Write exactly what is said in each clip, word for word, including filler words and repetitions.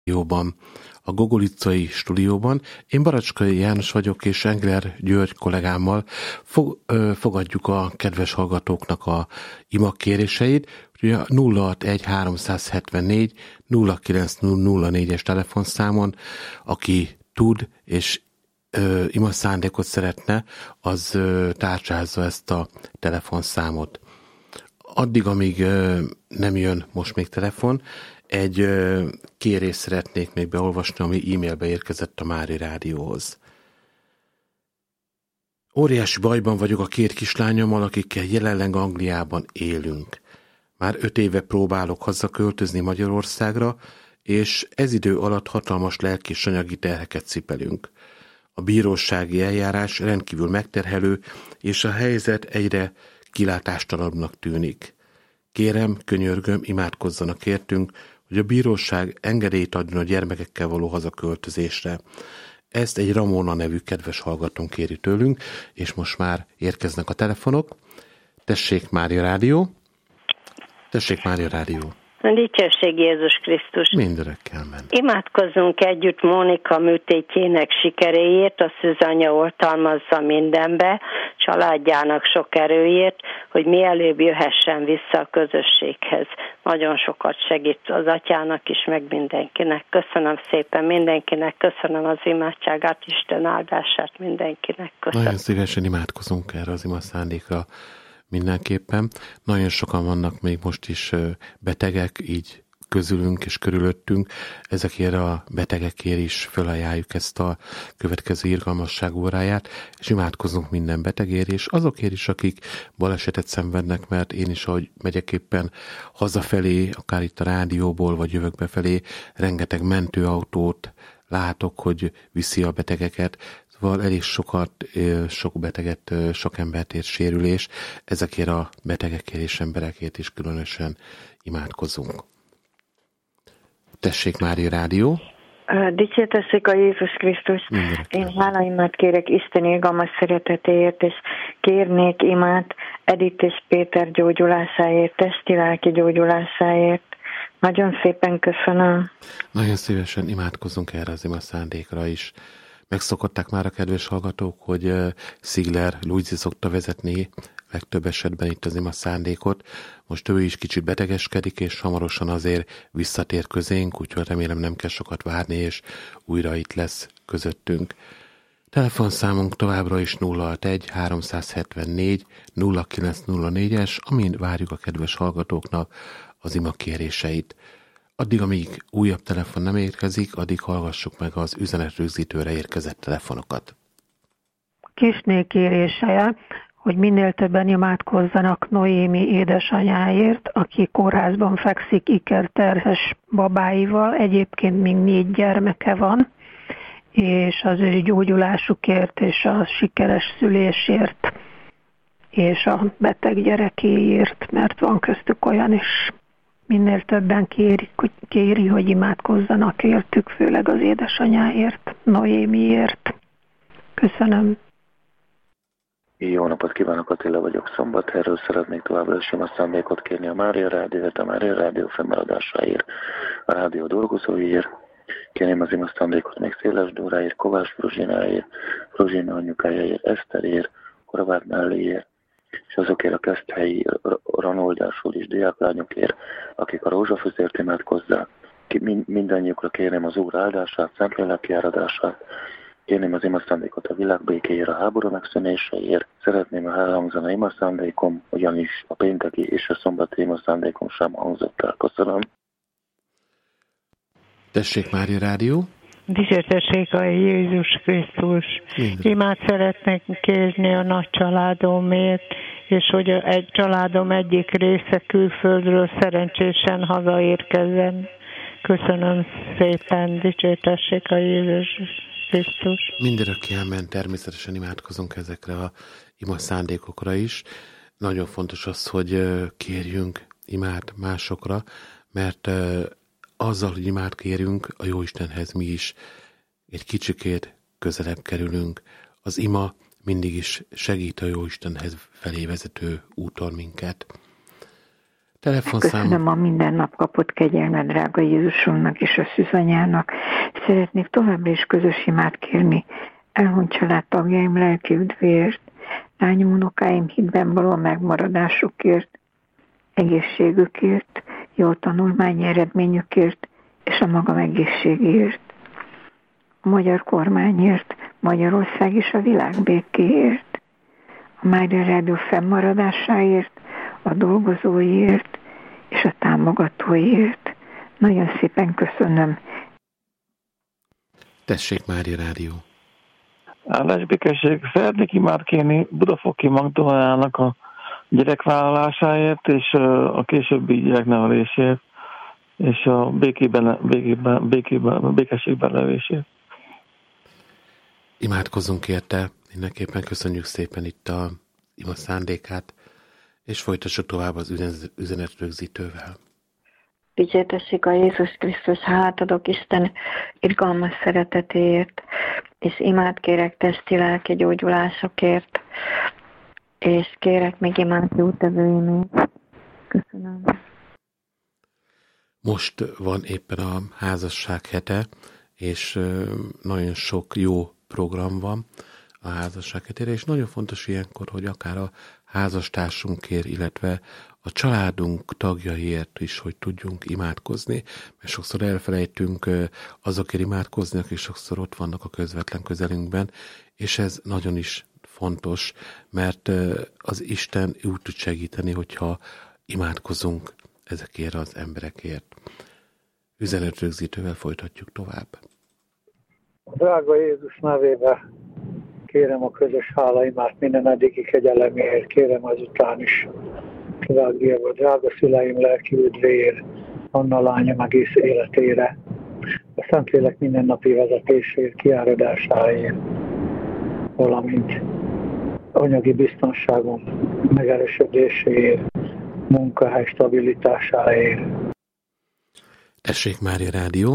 Jóban, a Gogolicai stúdióban. Én Baracskai János vagyok, és Engler György kollégámmal fog, ö, fogadjuk a kedves hallgatóknak a imakéréseit. Ugye a nulla hatvanegy háromszázhetvennégy nulla kilenc nulla nulla négyes telefonszámon, aki tud és ö, ima szándékot szeretne, az ö, tárcsázza ezt a telefonszámot. Addig, amíg ö, nem jön most még telefon, egy ö, kérést szeretnék még beolvasni, ami e-mailbe érkezett a Mári Rádióhoz. Óriási bajban vagyok a két kislányommal, akikkel jelenleg Angliában élünk. Már öt éve próbálok hazaköltözni Magyarországra, és ez idő alatt hatalmas lelki és anyagi terheket cipelünk. A bírósági eljárás rendkívül megterhelő, és a helyzet egyre kilátástalanabbnak tűnik. Kérem, könyörgöm, imádkozzanak értünk, hogy a bíróság engedélyt adjon a gyermekekkel való hazaköltözésre. Ezt egy Ramona nevű kedves hallgatónk kéri tőlünk, és most már érkeznek a telefonok. Tessék, Mária Rádió! Tessék, Mária Rádió! Dicsőség Jézus Krisztus! Mindörökkel ment. Imádkozzunk együtt Mónika műtétjének sikeréért, a szűzanya oltalmazza mindenbe, családjának sok erőért, hogy mielőbb jöhessen vissza a közösséghez. Nagyon sokat segít az atyának is, meg mindenkinek. Köszönöm szépen mindenkinek, köszönöm az imádságát, Isten áldását mindenkinek. Köszönöm. Nagyon szívesen imádkozunk erre az ima szándékra. Mindenképpen. Nagyon sokan vannak még most is betegek, így közülünk és körülöttünk. Ezekért a betegekért is felajánljuk ezt a következő irgalmasság óráját, és imádkozunk minden betegért, és azokért is, akik balesetet szenvednek, mert én is, ahogy megyek éppen hazafelé, akár itt a rádióból, vagy jövök befelé, rengeteg mentőautót látok, hogy viszi a betegeket. Szóval elég sokat, sok beteget, sok embert ért sérülés, ezekért a betegekért és emberekért is különösen imádkozunk. Tessék, Mária Rádió! Dicsértessék a Jézus Krisztus! Én hálaimát kérek Isten irgalmas szeretetéért, és kérnék imát Edith és Péter gyógyulásáért, testi-lelki gyógyulásáért. Nagyon szépen köszönöm. Nagyon szívesen imádkozunk erre az ima szándékra is. Megszokották már a kedves hallgatók, hogy Szigler Luigi szokta vezetni legtöbb esetben itt az ima szándékot. Most ő is kicsit betegeskedik, és hamarosan azért visszatér közénk, úgyhogy remélem nem kell sokat várni, és újra itt lesz közöttünk. Telefonszámunk továbbra is nulla hatvanegy háromszázhetvennégy nulla kilenc nulla négyes, amin várjuk a kedves hallgatóknak az ima kéréseit. Addig, amíg újabb telefon nem érkezik, addig hallgassuk meg az üzenetrögzítőre érkezett telefonokat. Kisné kérése, hogy minél többen imádkozzanak Noémi édesanyáért, aki kórházban fekszik ikerterhes babáival, egyébként még négy gyermeke van, és az ő gyógyulásukért és a sikeres szülésért, és a beteg gyerekéért, mert van köztük olyan is. Minél többen kéri, kéri, hogy imádkozzanak értük, főleg az édesanyáért, Noémiért. Köszönöm. Jó napot kívánok, Attila vagyok, Szombathelyről. Szeretnék továbbra is ima szándékot kérni a Mária Rádióért, a Mária Rádió fennmaradásáért, a rádió dolgozóiért. Kérném az ima szándékot még Széles Dóráért, Kovács Fruzsináért, Fruzsina anyukájáért, Eszterért, Horváth Nelliért, és azokért a Keszthelyi Ranoldásról is diáklányokért, akik a rózsafüzért imádkozzák. Mindannyiukra kérném az Úr áldását, szentléleki áradását, kérném az ima szándékot a világ békéért, a háború megszűnéséért. Szeretném, ha elhangzana ima szándékom, ugyanis a pénteki és a szombati ima szándékom sem hangzott el. Köszönöm. Tessék, Mária Rádió! Dicsértessék a Jézus Krisztus! Imát szeretnék kérni a nagy családomért, és hogy egy családom egyik része külföldről szerencsésen hazaérkezzen. Köszönöm szépen, dicsértessék a Jézus Krisztus! Mindörökké elment, természetesen imádkozunk ezekre a ima szándékokra is. Nagyon fontos az, hogy kérjünk imát másokra, mert azzal, hogy imát kérünk, a Jóistenhez mi is egy kicsikét közelebb kerülünk. Az ima mindig is segít a Jóistenhez felé vezető úton minket. Telefonszám. Köszönöm a minden nap kapott kegyelmet, drága Jézusunknak és a szűzanyának. Szeretnék továbbra is közös imát kérni elhunyt családtagjaim lelki üdvéért, lányom, unokáim hitben való megmaradásukért, egészségükért, jó tanulmányi eredményükért és a magam egészségéért, a magyar kormányért, Magyarország és a világ békéért, a Mária Rádió fennmaradásáért, a dolgozóiért és a támogatóiért. Nagyon szépen köszönöm. Tessék, Mária Rádió. Állás békesség. Szeretnék imád kérni Budafoki Magdolnának a gyerekvállalásáért és a későbbi gyereknevelésért és a békében, békében, békében, békességben levésért. Imádkozzunk érte, mindenképpen köszönjük szépen itt a ima szándékát, és folytassuk tovább az üzenetrögzítővel. Dicsértessék a Jézus Krisztus, hálát adok Isten irgalmas szeretetéért, és imát kérek testi lelki gyógyulásokért, és kérek még imát jótevőimért. Köszönöm. Most van éppen a házasság hete, és nagyon sok jó program van a házasság hetére, és nagyon fontos ilyenkor, hogy akár a házastársunkért, illetve a családunk tagjaiért is, hogy tudjunk imádkozni, mert sokszor elfelejtünk azokért imádkozni, akik sokszor ott vannak a közvetlen közelünkben, és ez nagyon is fontos, mert az Isten úgy tud segíteni, hogyha imádkozunk ezekért az emberekért. Üzenetrögzítővel folytatjuk tovább. Drága Jézus nevébe kérem a közös hálaimát minden eddigi kegyelemért, kérem azután is drága, drága szüleim lelki üdvéért, Anna lányom egész életére, a Szentlélek mindennapi vezetésért, kiáradásáért, valamint anyagi biztonságom megerősödéséért, munkahely stabilitásáért. Tessék, Mária Rádió!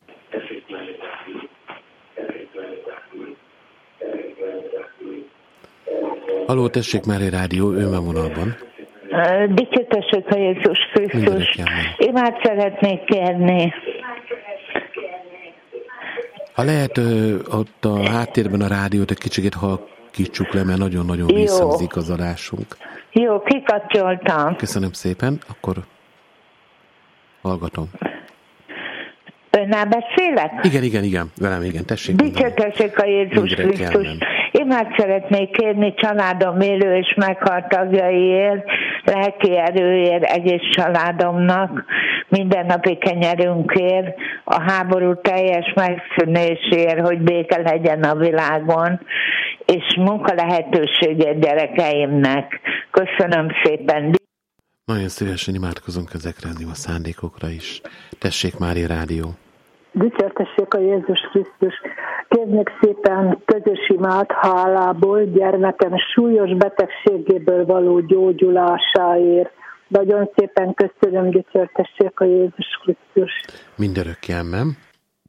Halló, tessék, Mária Rádió, ő van vonalban. Dicsértessék a Jézus Krisztus. Imát szeretnék kérni. Ha lehet, ott a háttérben a rádiót egy kicsit halkítsuk le, mert nagyon-nagyon visszhangzik az adásunk. Jó, kikapcsoltam. Köszönöm szépen, akkor hallgatom. Önnel beszélek? Igen, igen, igen, velem igen, tessék. Dicsértessék a Jézus Krisztus. Imát szeretnék kérni családom élő és meghalt tagjaiért, lelki erőért, egész családomnak, mindennapi kenyerünkért, a háború teljes megszűnésért, hogy béke legyen a világon, és munkalehetőséget gyerekeimnek. Köszönöm szépen. Nagyon szívesen imádkozunk ezekre a szándékokra is. Tessék, Mária Rádió! Dicsértessék a Jézus Krisztus! Kérnék szépen közös imát hálából gyermekem súlyos betegségéből való gyógyulásáért. Nagyon szépen köszönöm, dicsértessék a Jézus Krisztus! Mindörökkelmem.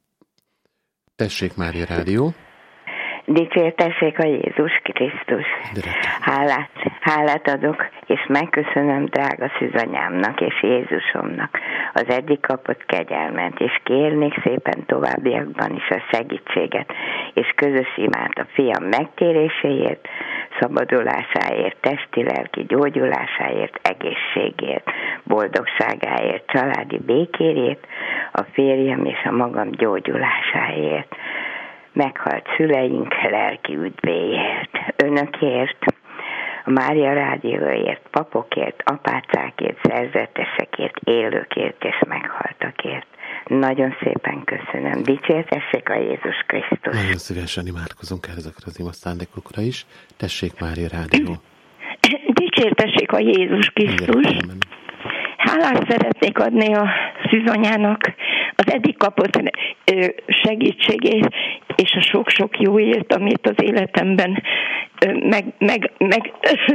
Tessék, Mária Rádió! Dicsértessék a Jézus Krisztus. Hálát, hálát adok, és megköszönöm drága szűzanyámnak és Jézusomnak az eddig kapott kegyelmet, és kérnék szépen továbbiakban is a segítséget, és közös imát a fiam megtéréséért, szabadulásáért, testi-lelki gyógyulásáért, egészségért, boldogságáért, családi békéért, a férjem és a magam gyógyulásáért, meghalt szüleink lelki üdvéért, önökért, a Mária Rádióért, papokért, apácákért, szerzetesekért, élőkért és meghaltakért. Nagyon szépen köszönöm. Dicsértessék a Jézus Krisztus. Nagyon szívesen imádkozunk ezekre az ima szándékokra is. Tessék, Mária Rádió. Dicsértessék a Jézus Krisztus. Hálát szeretnék adni a szűzanyának az eddig kapott segítségét és a sok-sok jóért, amit az életemben meg, meg, meg,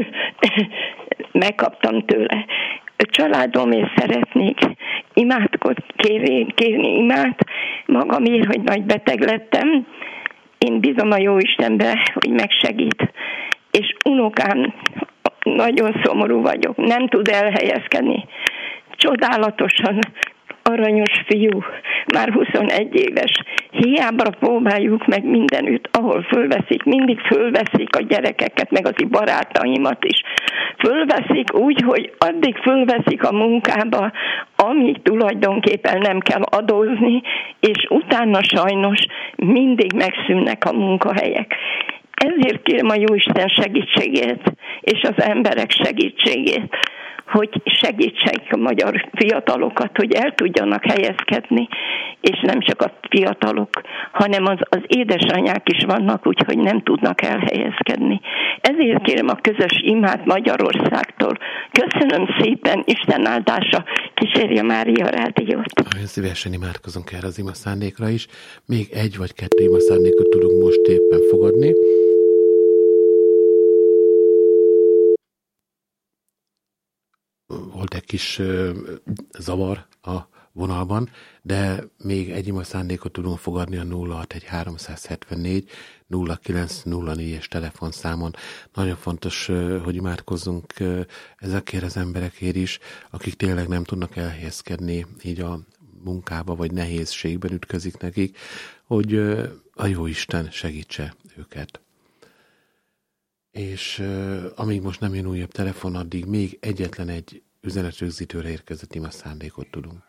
megkaptam tőle. A családomért szeretnék imádkozni, kérni, kérni imát magamért, hogy nagy beteg lettem. Én bízom a Jóistenbe, hogy megsegít. És unokám, nagyon szomorú vagyok, nem tud elhelyezkedni. csodálatosan aranyos fiú, már huszonegy éves. Hiába próbáljuk meg mindenütt, ahol fölveszik, mindig fölveszik a gyerekeket, meg az barátaimat is. Fölveszik úgy, hogy addig fölveszik a munkába, amíg tulajdonképpen nem kell adózni, és utána sajnos mindig megszűnnek a munkahelyek. Ezért kérem a Jóisten segítségét, és az emberek segítségét, hogy segítsék a magyar fiatalokat, hogy el tudjanak helyezkedni, és nem csak a fiatalok, hanem az, az édesanyák is vannak, úgyhogy nem tudnak elhelyezkedni. Ezért kérem a közös imát Magyarországtól. Köszönöm szépen, Isten áldása, kísérje Mária Rádiót. Nagyon szívesen imádkozunk erre az ima szándékra is. Még egy vagy kettő ima szándékot tudunk most éppen fogadni. Volt egy kis ö, zavar a vonalban, de még egy ima szándékot tudunk fogadni a nulla hat egy háromszázhetvennégy nulla kilenc nulla négyes telefonszámon. Nagyon fontos, ö, hogy imádkozzunk ö, ezekért az emberekért is, akik tényleg nem tudnak elhelyezkedni így a munkába, vagy nehézségben ütközik nekik, hogy ö, a Jóisten segítse őket. És uh, amíg most nem jön újabb telefon, addig még egyetlen egy üzenetrögzítőre érkezett ima szándékot tudunk.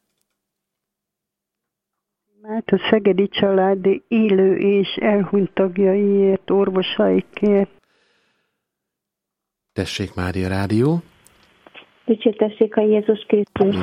Hát a szegedi család élő és elhunyt tagjaiért, orvosaikért. Tessék, Mária Rádió. Dicsértessék a Jézus Krisztus.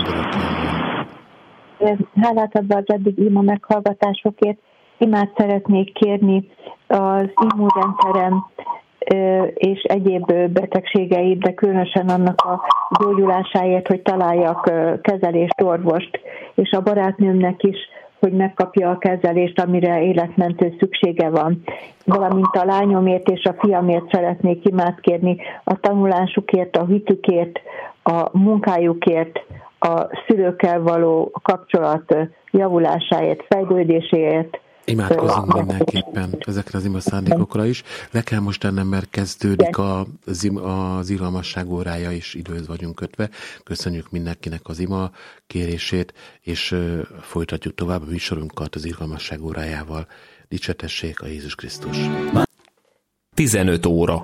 Hálát adva az eddig ima meghallgatásokért. Imát szeretnék kérni az immunrendszerem és egyéb betegségeit, de különösen annak a gyógyulásáért, hogy találjak kezelést, orvost, és a barátnőmnek is, hogy megkapja a kezelést, amire életmentő szüksége van. Valamint a lányomért és a fiamért szeretnék imát kérni, a tanulásukért, a hitükért, a munkájukért, a szülőkkel való kapcsolat javulásáért, fejlődéséért. Imádkozunk mindenképpen ezekre az ima szándékokra is. Le kell most tennem, mert kezdődik a, az irgalmasság órája, és időhöz vagyunk kötve. Köszönjük mindenkinek az ima kérését, és folytatjuk tovább a műsorunkat az irgalmasság órájával. Dicsértessék a Jézus Krisztus! tizenöt óra.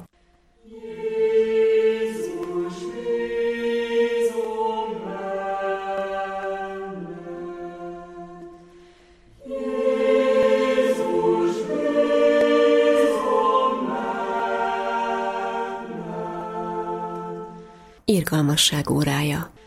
Irgalmasság órája.